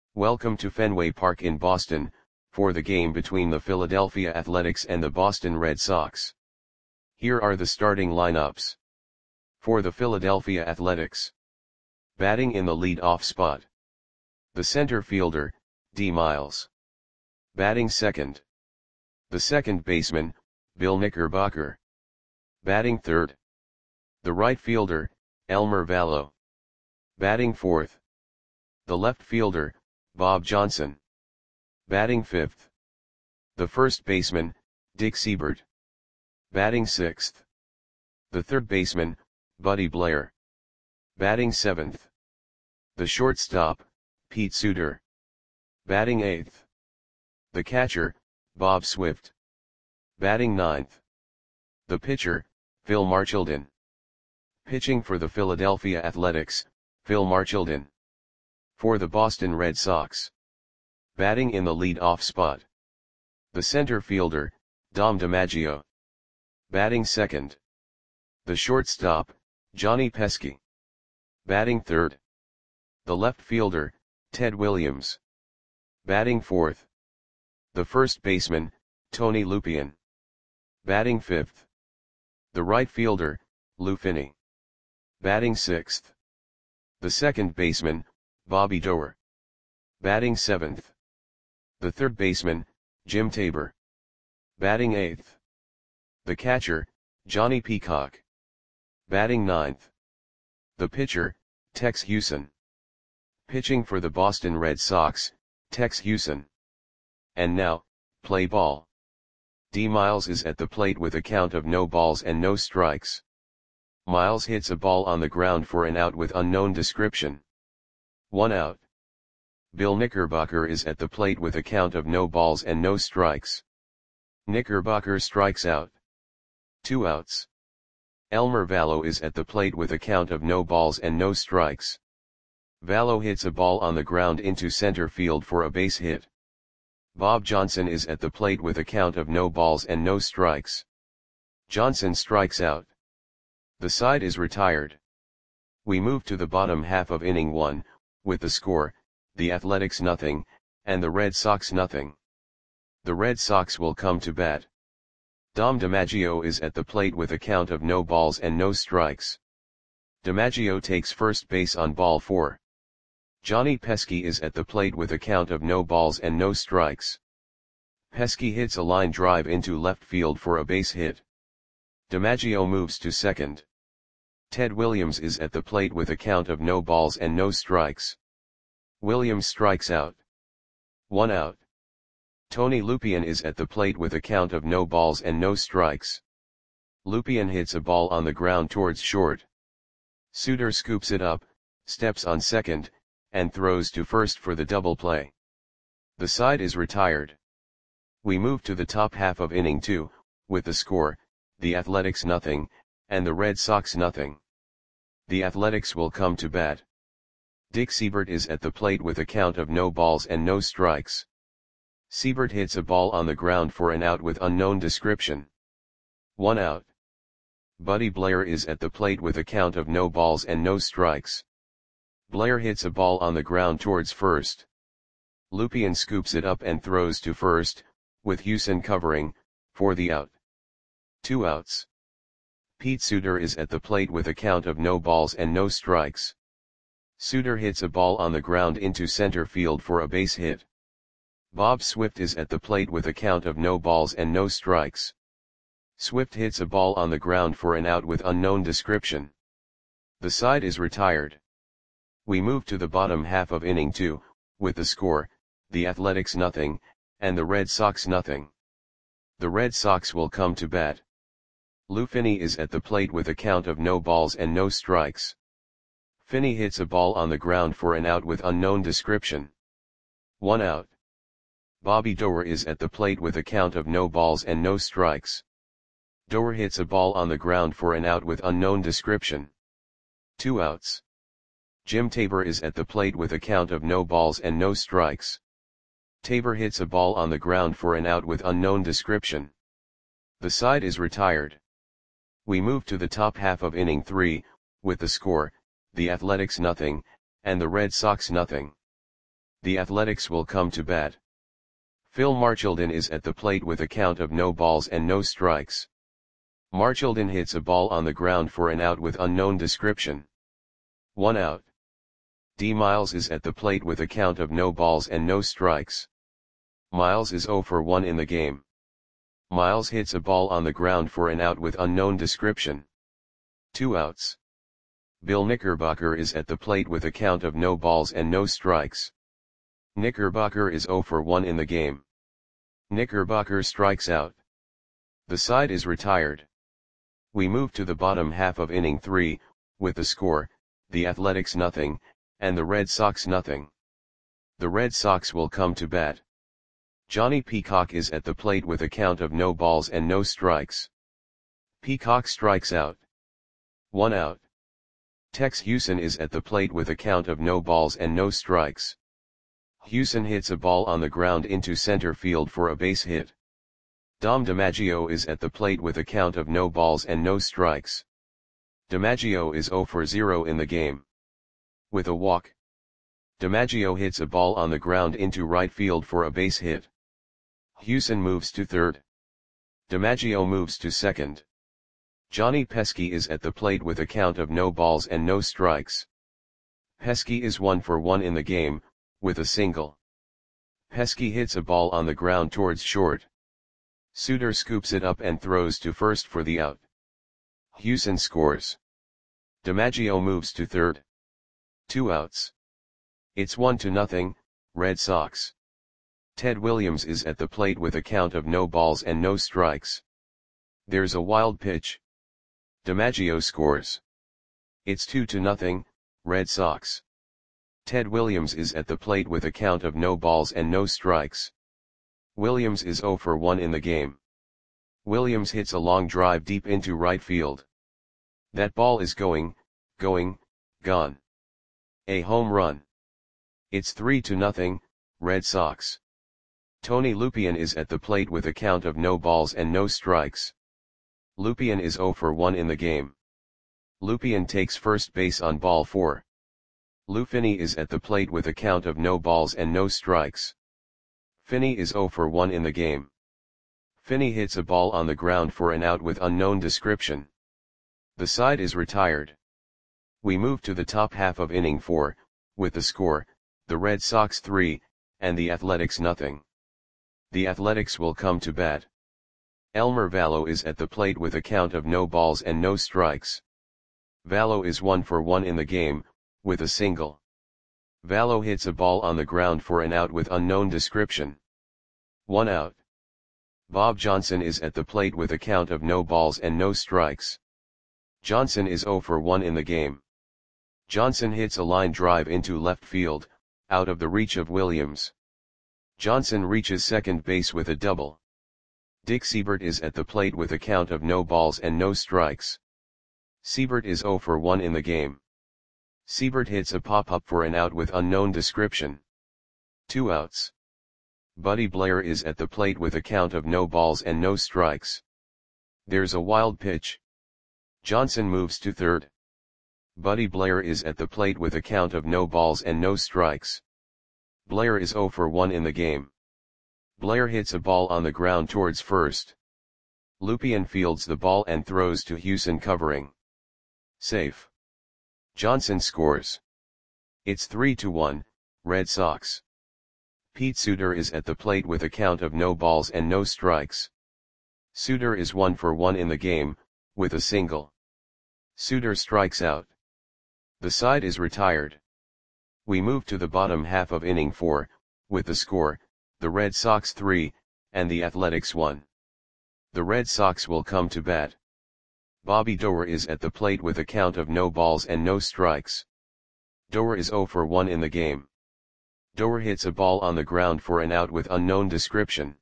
Welcome to Fenway Park in Boston, for the game between the Philadelphia Athletics and the Boston Red Sox. Here are the starting lineups. For the Philadelphia Athletics. Batting in the lead-off spot. The center fielder, D. Miles. Batting second. The second baseman, Bill Knickerbocker. Batting third. The right fielder, Elmer Valo. Batting fourth. The left fielder, Bob Johnson. Batting fifth. The first baseman, Dick Seibert. Batting sixth. The third baseman, Buddy Blair. Batting seventh. The shortstop, Pete Suter. Batting eighth. The catcher, Bob Swift. Batting ninth. The pitcher, Phil Marchildon. Pitching for the Philadelphia Athletics, Phil Marchildon. For the Boston Red Sox. Batting in the lead-off spot. The center fielder, Dom DiMaggio. Batting second. The shortstop, Johnny Pesky. Batting third. The left fielder, Ted Williams. Batting fourth. The first baseman, Tony Lupien. Batting fifth. The right fielder, Lou Finney. Batting sixth. The second baseman, Bobby Doerr. Batting seventh. The third baseman, Jim Tabor. Batting eighth. The catcher, Johnny Peacock. Batting ninth. The pitcher, Tex Hewson. Pitching for the Boston Red Sox, Tex Hewson. And now, play ball. D. Miles is at the plate with a count of no balls and no strikes. Miles hits a ball on the ground for an out with unknown description. 1 out. Bill Knickerbocker is at the plate with a count of no balls and no strikes. Knickerbocker strikes out. 2 outs. Elmer Valo is at the plate with a count of no balls and no strikes. Valo hits a ball on the ground into center field for a base hit. Bob Johnson is at the plate with a count of no balls and no strikes. Johnson strikes out. The side is retired. We move to the bottom half of inning 1, with the score, the Athletics 0, and the Red Sox 0. The Red Sox will come to bat. Dom DiMaggio is at the plate with a count of no balls and no strikes. DiMaggio takes first base on ball 4. Johnny Pesky is at the plate with a count of no balls and no strikes. Pesky hits a line drive into left field for a base hit. DiMaggio moves to second. Ted Williams is at the plate with a count of no balls and no strikes. Williams strikes out. 1 out. Tony Lupien is at the plate with a count of no balls and no strikes. Lupien hits a ball on the ground towards short. Suter scoops it up, steps on second, and throws to first for the double play. The side is retired. We move to the top half of inning 2, with the score, the Athletics 0, and the Red Sox 0. The Athletics will come to bat. Dick Seibert is at the plate with a count of no balls and no strikes. Seibert hits a ball on the ground for an out with unknown description. 1 out. Buddy Blair is at the plate with a count of no balls and no strikes. Blair hits a ball on the ground towards first. Lupien scoops it up and throws to first, with Hewson covering, for the out. 2 outs. Pete Suter is at the plate with a count of no balls and no strikes. Suter hits a ball on the ground into center field for a base hit. Bob Swift is at the plate with a count of no balls and no strikes. Swift hits a ball on the ground for an out with unknown description. The side is retired. We move to the bottom half of inning 2, with the score, the Athletics 0, and the Red Sox 0. The Red Sox will come to bat. Lou Finney is at the plate with a count of no balls and no strikes. Finney hits a ball on the ground for an out with unknown description. 1 out. Bobby Doerr is at the plate with a count of no balls and no strikes. Doerr hits a ball on the ground for an out with unknown description. 2 outs. Jim Tabor is at the plate with a count of no balls and no strikes. Tabor hits a ball on the ground for an out with unknown description. The side is retired. We move to the top half of inning 3, with the score, the Athletics 0, and the Red Sox 0. The Athletics will come to bat. Phil Marchildon is at the plate with a count of no balls and no strikes. Marchildon hits a ball on the ground for an out with unknown description. 1 out. D. Miles is at the plate with a count of no balls and no strikes. Miles is 0 for 1 in the game. Miles hits a ball on the ground for an out with unknown description. 2 outs. Bill Knickerbocker is at the plate with a count of no balls and no strikes. Knickerbocker is 0 for 1 in the game. Knickerbocker strikes out. The side is retired. We move to the bottom half of inning 3, with the score, the Athletics nothing, and the Red Sox nothing. The Red Sox will come to bat. Johnny Peacock is at the plate with a count of no balls and no strikes. Peacock strikes out. 1 out. Tex Hewson is at the plate with a count of no balls and no strikes. Hewson hits a ball on the ground into center field for a base hit. Dom DiMaggio is at the plate with a count of no balls and no strikes. DiMaggio is 0 for 0 in the game. With a walk, DiMaggio hits a ball on the ground into right field for a base hit. Hewson moves to third. DiMaggio moves to second. Johnny Pesky is at the plate with a count of no balls and no strikes. Pesky is 1 for 1 in the game, with a single. Pesky hits a ball on the ground towards short. Suter scoops it up and throws to first for the out. Hewson scores. DiMaggio moves to third. 2 outs. It's 1-0, Red Sox. Ted Williams is at the plate with a count of no balls and no strikes. There's a wild pitch. DiMaggio scores. It's 2-0, Red Sox. Ted Williams is at the plate with a count of no balls and no strikes. Williams is 0 for 1 in the game. Williams hits a long drive deep into right field. That ball is going, gone. A home run. It's 3-0, Red Sox. Tony Lupien is at the plate with a count of no balls and no strikes. Lupien is 0 for 1 in the game. Lupien takes first base on ball 4. Lou Finney is at the plate with a count of no balls and no strikes. Finney is 0 for 1 in the game. Finney hits a ball on the ground for an out with unknown description. The side is retired. We move to the top half of inning 4, with the score, the Red Sox 3, and the Athletics nothing. The Athletics will come to bat. Elmer Vallo is at the plate with a count of no balls and no strikes. Vallo is 1 for 1 in the game, with a single. Vallo hits a ball on the ground for an out with unknown description. 1 out. Bob Johnson is at the plate with a count of no balls and no strikes. Johnson is 0 for 1 in the game. Johnson hits a line drive into left field, out of the reach of Williams. Johnson reaches second base with a double. Dick Seibert is at the plate with a count of no balls and no strikes. Seibert is 0 for 1 in the game. Seibert hits a pop-up for an out with unknown description. 2 outs. Buddy Blair is at the plate with a count of no balls and no strikes. There's a wild pitch. Johnson moves to third. Buddy Blair is at the plate with a count of no balls and no strikes. Blair is 0 for 1 in the game. Blair hits a ball on the ground towards first. Lupien fields the ball and throws to Hewson covering. Safe. Johnson scores. It's 3-1, Red Sox. Pete Suter is at the plate with a count of no balls and no strikes. Suter is 1 for 1 in the game, with a single. Suter strikes out. The side is retired. We move to the bottom half of inning 4, with the score, the Red Sox 3, and the Athletics 1. The Red Sox will come to bat. Bobby Doerr is at the plate with a count of no balls and no strikes. Doerr is 0 for 1 in the game. Doerr hits a ball on the ground for an out with unknown description.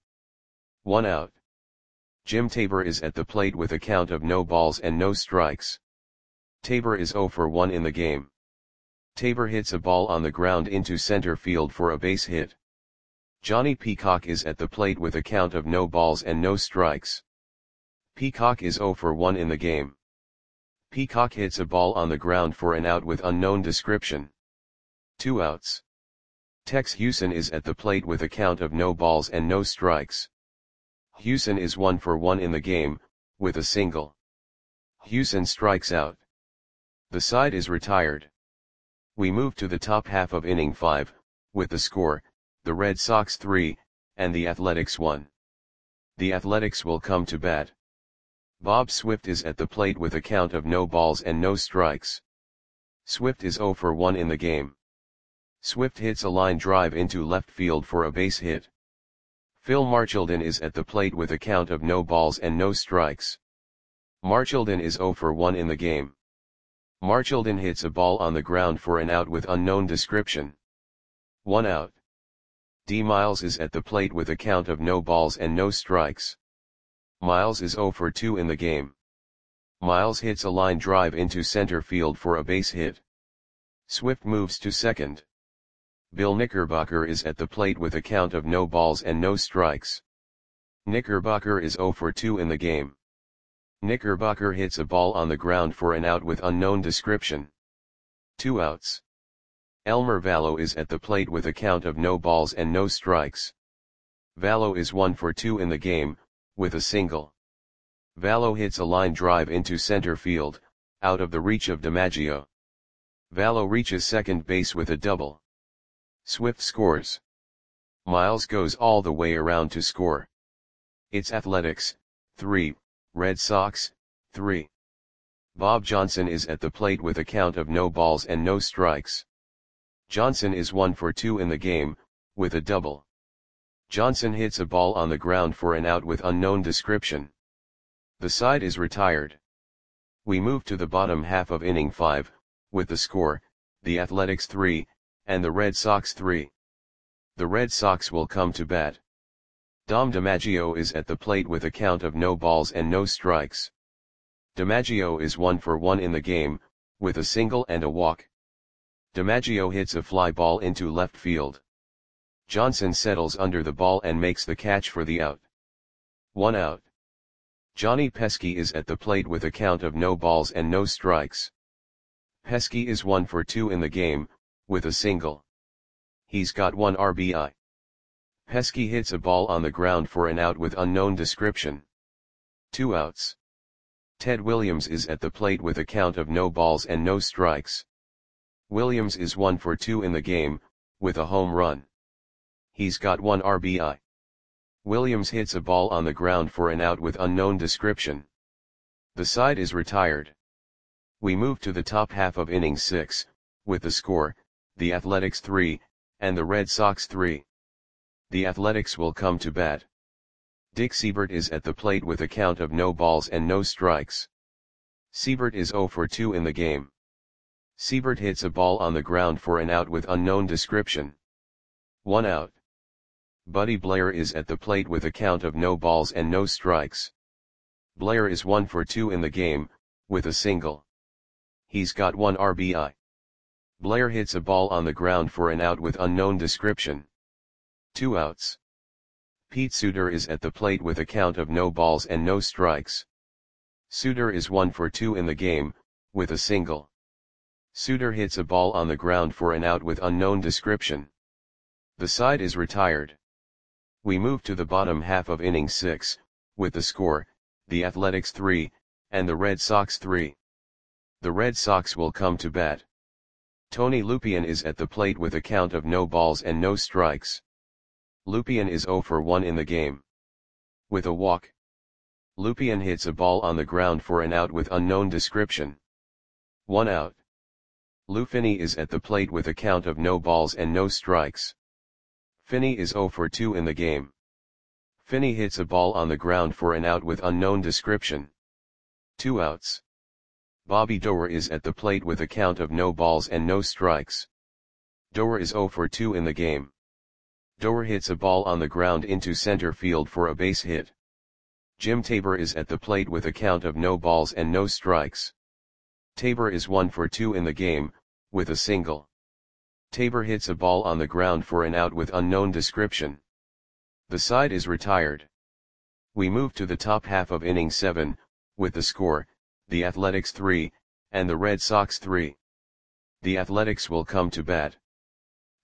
1 out. Jim Tabor is at the plate with a count of no balls and no strikes. Tabor is 0 for 1 in the game. Tabor hits a ball on the ground into center field for a base hit. Johnny Peacock is at the plate with a count of no balls and no strikes. Peacock is 0 for 1 in the game. Peacock hits a ball on the ground for an out with unknown description. 2 outs. Tex Houston is at the plate with a count of no balls and no strikes. Houston is 1 for 1 in the game, with a single. Houston strikes out. The side is retired. We move to the top half of inning 5, with the score, the Red Sox 3, and the Athletics 1. The Athletics will come to bat. Bob Swift is at the plate with a count of no balls and no strikes. Swift is 0 for 1 in the game. Swift hits a line drive into left field for a base hit. Phil Marchildon is at the plate with a count of no balls and no strikes. Marchildon is 0 for 1 in the game. Marchildon hits a ball on the ground for an out with unknown description. 1 out. D. Miles is at the plate with a count of no balls and no strikes. Miles is 0 for 2 in the game. Miles hits a line drive into center field for a base hit. Swift moves to second. Bill Knickerbocker is at the plate with a count of no balls and no strikes. Knickerbocker is 0 for 2 in the game. Knickerbocker hits a ball on the ground for an out with unknown description. 2 outs. Elmer Vallow is at the plate with a count of no balls and no strikes. Vallow is 1 for 2 in the game, with a single. Vallow hits a line drive into center field, out of the reach of DiMaggio. Vallow reaches second base with a double. Swift scores. Miles goes all the way around to score. It's Athletics, 3, Red Sox, 3. Bob Johnson is at the plate with a count of no balls and no strikes. Johnson is 1 for 2 in the game, with a double. Johnson hits a ball on the ground for an out with unknown description. The side is retired. We move to the bottom half of inning 5, with the score, the Athletics 3, and the Red Sox 3. The Red Sox will come to bat. Dom DiMaggio is at the plate with a count of no balls and no strikes. DiMaggio is 1 for 1 in the game, with a single and a walk. DiMaggio hits a fly ball into left field. Johnson settles under the ball and makes the catch for the out. 1 out. Johnny Pesky is at the plate with a count of no balls and no strikes. Pesky is 1 for 2 in the game, with a single. He's got 1 RBI. Pesky hits a ball on the ground for an out with unknown description. 2 outs. Ted Williams is at the plate with a count of no balls and no strikes. Williams is 1 for 2 in the game, with a home run. He's got 1 RBI. Williams hits a ball on the ground for an out with unknown description. The side is retired. We move to the top half of inning 6, with the score, the Athletics 3, and the Red Sox 3. The Athletics will come to bat. Dick Seibert is at the plate with a count of no balls and no strikes. Seibert is 0 for 2 in the game. Seibert hits a ball on the ground for an out with unknown description. 1 out. Buddy Blair is at the plate with a count of no balls and no strikes. Blair is 1 for 2 in the game, with a single. He's got 1 RBI. Blair hits a ball on the ground for an out with unknown description. 2 outs. Pete Suter is at the plate with a count of no balls and no strikes. Suter is 1 for 2 in the game, with a single. Suter hits a ball on the ground for an out with unknown description. The side is retired. We move to the bottom half of inning 6, with the score, the Athletics 3, and the Red Sox 3. The Red Sox will come to bat. Tony Lupien is at the plate with a count of no balls and no strikes. Lupien is 0 for 1 in the game. With a walk. Lupien hits a ball on the ground for an out with unknown description. 1 out. Lou Finney is at the plate with a count of no balls and no strikes. Finney is 0 for 2 in the game. Finney hits a ball on the ground for an out with unknown description. 2 outs. Bobby Doerr is at the plate with a count of no balls and no strikes. Doerr is 0 for 2 in the game. Doerr hits a ball on the ground into center field for a base hit. Jim Tabor is at the plate with a count of no balls and no strikes. Tabor is 1 for 2 in the game, with a single. Tabor hits a ball on the ground for an out with unknown description. The side is retired. We move to the top half of inning 7, with the score, the Athletics 3, and the Red Sox 3. The Athletics will come to bat.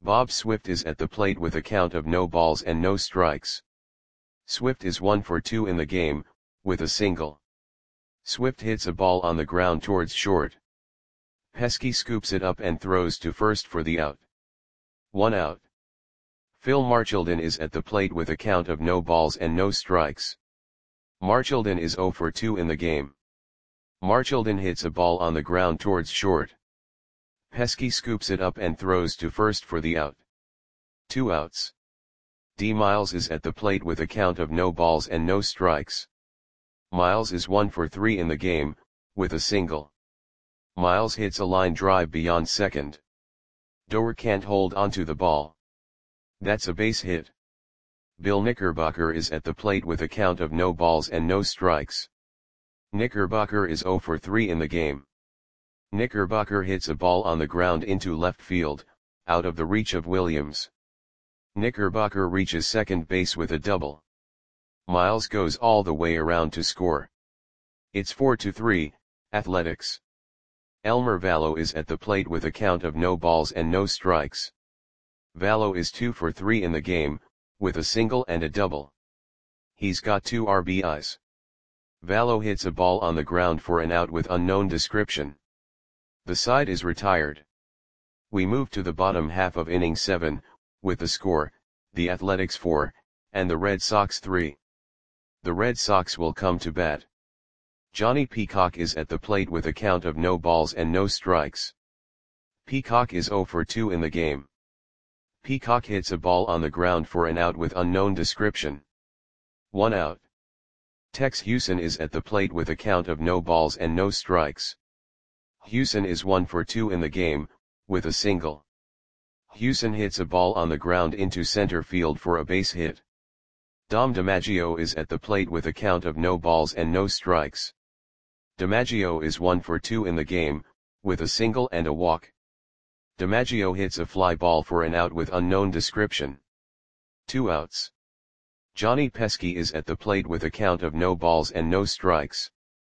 Bob Swift is at the plate with a count of no balls and no strikes. Swift is 1 for 2 in the game, with a single. Swift hits a ball on the ground towards short. Pesky scoops it up and throws to first for the out. 1 out. Phil Marchildon is at the plate with a count of no balls and no strikes. Marchildon is 0 for 2 in the game. Marchildon hits a ball on the ground towards short. Pesky scoops it up and throws to first for the out. 2 outs. D. Miles is at the plate with a count of no balls and no strikes. Miles is 1 for 3 in the game, with a single. Miles hits a line drive beyond second. Doer can't hold onto the ball. That's a base hit. Bill Knickerbocker is at the plate with a count of no balls and no strikes. Knickerbocker is 0 for 3 in the game. Knickerbocker hits a ball on the ground into left field, out of the reach of Williams. Knickerbocker reaches second base with a double. Miles goes all the way around to score. It's 4-3, Athletics. Elmer Vallow is at the plate with a count of no balls and no strikes. Vallow is 2 for 3 in the game, with a single and a double. He's got 2 RBIs. Vallow hits a ball on the ground for an out with unknown description. The side is retired. We move to the bottom half of inning 7, with the score, the Athletics 4, and the Red Sox 3. The Red Sox will come to bat. Johnny Peacock is at the plate with a count of no balls and no strikes. Peacock is 0 for 2 in the game. Peacock hits a ball on the ground for an out with unknown description. 1 out. Tex Hewson is at the plate with a count of no balls and no strikes. Hewson is 1 for 2 in the game, with a single. Hewson hits a ball on the ground into center field for a base hit. Dom DiMaggio is at the plate with a count of no balls and no strikes. DiMaggio is 1 for 2 in the game, with a single and a walk. DiMaggio hits a fly ball for an out with unknown description. 2 outs. Johnny Pesky is at the plate with a count of no balls and no strikes.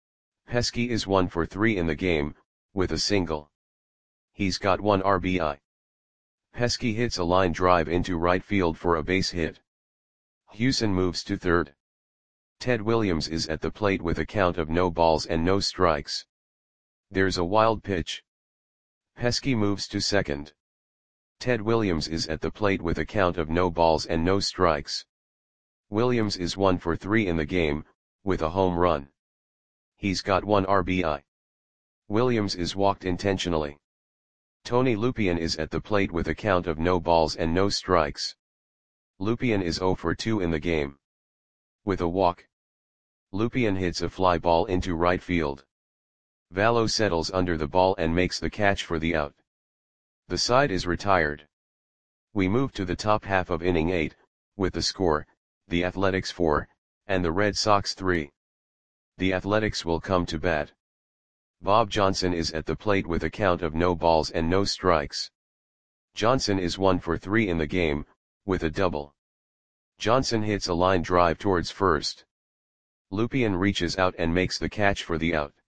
Pesky is 1 for 3 in the game, with a single. He's got 1 RBI. Pesky hits a line drive into right field for a base hit. Hewson moves to third. Ted Williams is at the plate with a count of no balls and no strikes. There's a wild pitch. Pesky moves to second. Ted Williams is at the plate with a count of no balls and no strikes. Williams is 1 for 3 in the game, with a home run. He's got 1 RBI. Williams is walked intentionally. Tony Lupien is at the plate with a count of no balls and no strikes. Lupien is 0 for 2 in the game. With a walk. Lupien hits a fly ball into right field. Vallow settles under the ball and makes the catch for the out. The side is retired. We move to the top half of inning 8, with the score, the Athletics 4, and the Red Sox 3. The Athletics will come to bat. Bob Johnson is at the plate with a count of no balls and no strikes. Johnson is 1 for 3 in the game, with a double. Johnson hits a line drive towards first. Lupien reaches out and makes the catch for the out.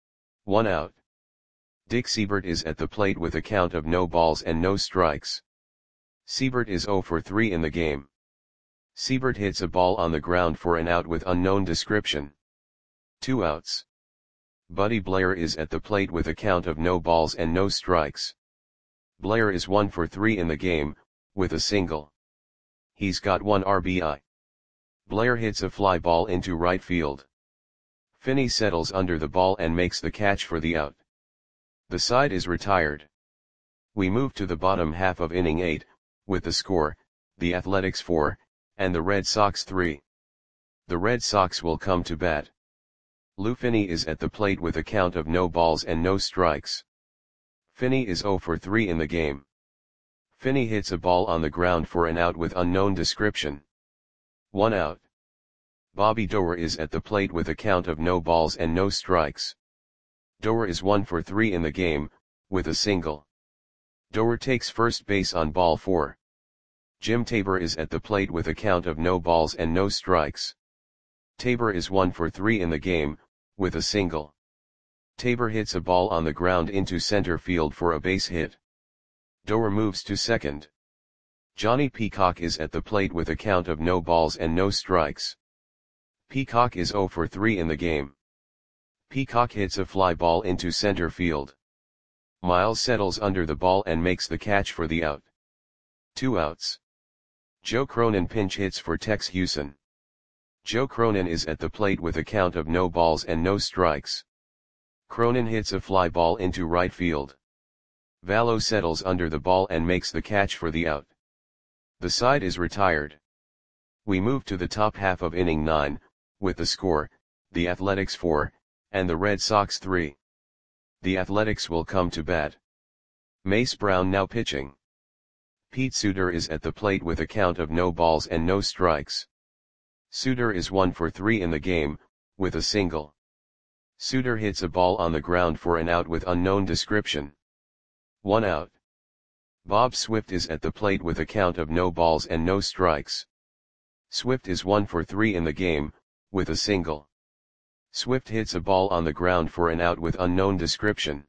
1 out. Dick Seibert is at the plate with a count of no balls and no strikes. Seibert is 0 for 3 in the game. Seibert hits a ball on the ground for an out with unknown description. 2 outs. Buddy Blair is at the plate with a count of no balls and no strikes. Blair is 1 for 3 in the game, with a single. He's got 1 RBI. Blair hits a fly ball into right field. Finney settles under the ball and makes the catch for the out. The side is retired. We move to the bottom half of inning 8, with the score, the Athletics 4, and the Red Sox 3. The Red Sox will come to bat. Lou Finney is at the plate with a count of no balls and no strikes. Finney is 0 for 3 in the game. Finney hits a ball on the ground for an out with unknown description. 1 out. Bobby Doerr is at the plate with a count of no balls and no strikes. Doerr is 1 for 3 in the game, with a single. Doerr takes first base on ball 4. Jim Tabor is at the plate with a count of no balls and no strikes. Tabor is 1 for 3 in the game, with a single. Tabor hits a ball on the ground into center field for a base hit. Doerr moves to second. Johnny Peacock is at the plate with a count of no balls and no strikes. Peacock is 0 for 3 in the game. Peacock hits a fly ball into center field. Miles settles under the ball and makes the catch for the out. 2 outs. Joe Cronin pinch hits for Tex Hewson. Joe Cronin is at the plate with a count of no balls and no strikes. Cronin hits a fly ball into right field. Vallo settles under the ball and makes the catch for the out. The side is retired. We move to the top half of inning 9, with the score, the Athletics 4, and the Red Sox 3. The Athletics will come to bat. Mace Brown now pitching. Pete Suter is at the plate with a count of no balls and no strikes. Suter is 1 for 3 in the game, with a single. Suter hits a ball on the ground for an out with unknown description. 1 out. Bob Swift is at the plate with a count of no balls and no strikes. Swift is 1 for 3 in the game, with a single. Swift hits a ball on the ground for an out with unknown description.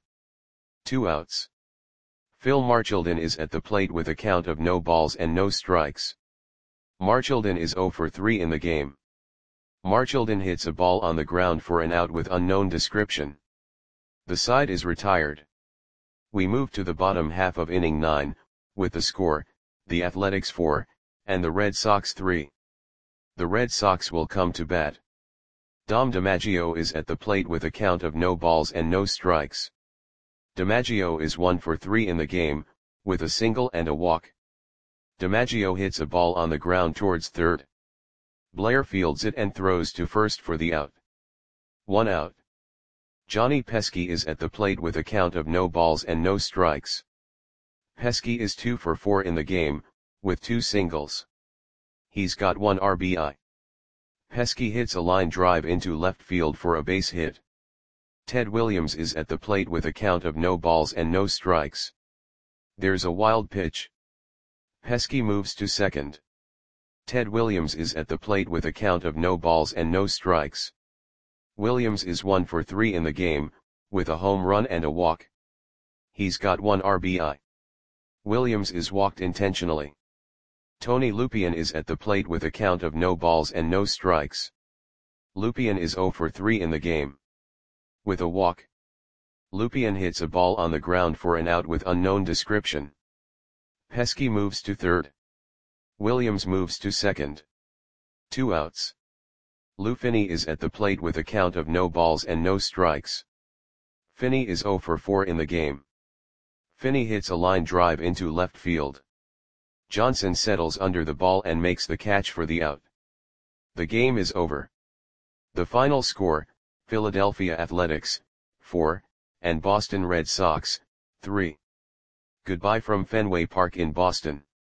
2 outs. Phil Marchildon is at the plate with a count of no balls and no strikes. Marchildon is 0 for 3 in the game. Marchildon hits a ball on the ground for an out with unknown description. The side is retired. We move to the bottom half of inning 9, with the score, the Athletics 4, and the Red Sox 3. The Red Sox will come to bat. Dom DiMaggio is at the plate with a count of no balls and no strikes. DiMaggio is 1 for 3 in the game, with a single and a walk. DiMaggio hits a ball on the ground towards third. Blair fields it and throws to first for the out. 1 out. Johnny Pesky is at the plate with a count of no balls and no strikes. Pesky is 2 for 4 in the game, with 2 singles. He's got 1 RBI. Pesky hits a line drive into left field for a base hit. Ted Williams is at the plate with a count of no balls and no strikes. There's a wild pitch. Pesky moves to second. Ted Williams is at the plate with a count of no balls and no strikes. Williams is 1 for 3 in the game, with a home run and a walk. He's got 1 RBI. Williams is walked intentionally. Tony Lupien is at the plate with a count of no balls and no strikes. Lupien is 0 for 3 in the game. With a walk. Lupien hits a ball on the ground for an out with unknown description. Pesky moves to third. Williams moves to second. 2 outs. Lou Finney is at the plate with a count of no balls and no strikes. Finney is 0 for 4 in the game. Finney hits a line drive into left field. Johnson settles under the ball and makes the catch for the out. The game is over. The final score, Philadelphia Athletics, 4, and Boston Red Sox, 3. Goodbye from Fenway Park in Boston.